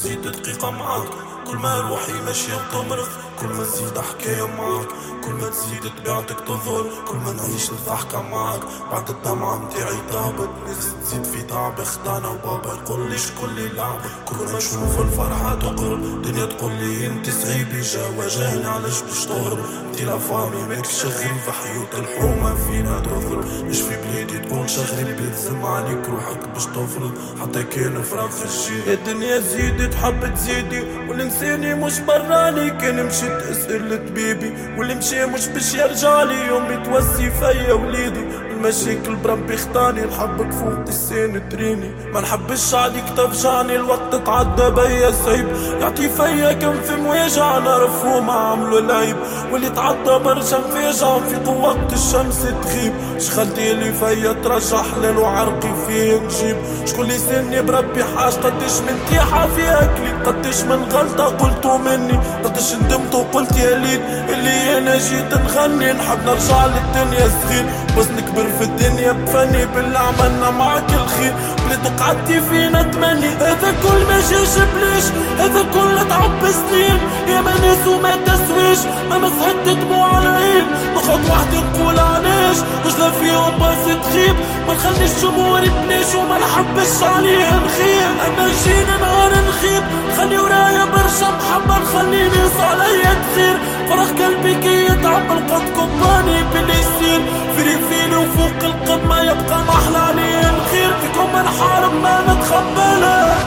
تزيد دقيقة معاك، كل ما روحي ماشية وتمرض، كل ما تزيد حكاية معاك، كل ما تزيد طبيعتك تظهر، كل ما نعيش الضحكة معاك. بعد الدمعة متاعي طابت، نزيد تزيد في تعب خدانا، وبابا يقول لي شكون لي لعبك. كل ما نشوف الفرحة تقرب، دنيا تقول لي انت صغيبي جوا جاهل علاش باش تهرب. انت لا فامي ماكش غريب في حيوط الحومة فينا تضرب، مش في بلادي تقول شغري بيلزم عليك روحك باش تفرض، حتى كان فراغ في الشي. الدنيا زيدت حب تزيدي، والانساني مش براني، كان مشيت اسأل لطبيبي واللي مشي مش باش يرجعلي، يوم يتوسي فيا وليدي المشاكل بربي خطاني، نحبك فوق السين تريني، ما نحبش عليك تفجعني، الوقت تعدى بيا سايب يعطي فيا كم في مواجع، نعرف هما عملوا العيب واللي تعدى برشا مفاجع، في وقت الشمس تغيب شخلتي اللي فيا ترجع حلال وعرقي فيه نجيب، شكون اللي سني بربي حاج، قديش من تيحة في اكلي، قديش من غلطة قلتو مني، قديش ندمت وقلت يا ليت اللي انا جيت نغني، نحب نرجع للدنيا صغير بس نكبر في الدنيا بفني، بالله عملنا معاك الخير بلاد قعدتي فينا تمني، هذا كل ما جاش بليش، هذا كل تعب سنين، يا ما ناس وما تسويش، ما مسحت دموع العين، نخط وحدي نقول علاش رجلا فيهم باص تخيب، ما نخليش جمهوري بلاش وما نحبش عليه نخيب، اما جينا نهار نخيب خلي ورايا برشا محبة، نخلي ناس عليا تخير، فرح قلبي كي يتعب القط كباني باللي يصير فيني وفوق القمة يبقى محلى عليه الخير، فيكم الحارب ما نتخبله.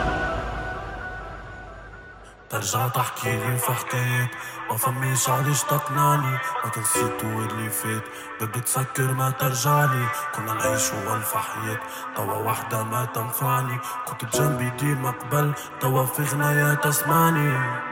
ترجع تحكي لي في حكايات ما فميش علاش تقنعني، ما تنسيتو اللي فات باب تسكر ما ترجعلي، كنا نعيشو ألف حياة توا وحدة ما تنفعني، كنت بجنبي ديما قبل توا في غنايا تسمعني.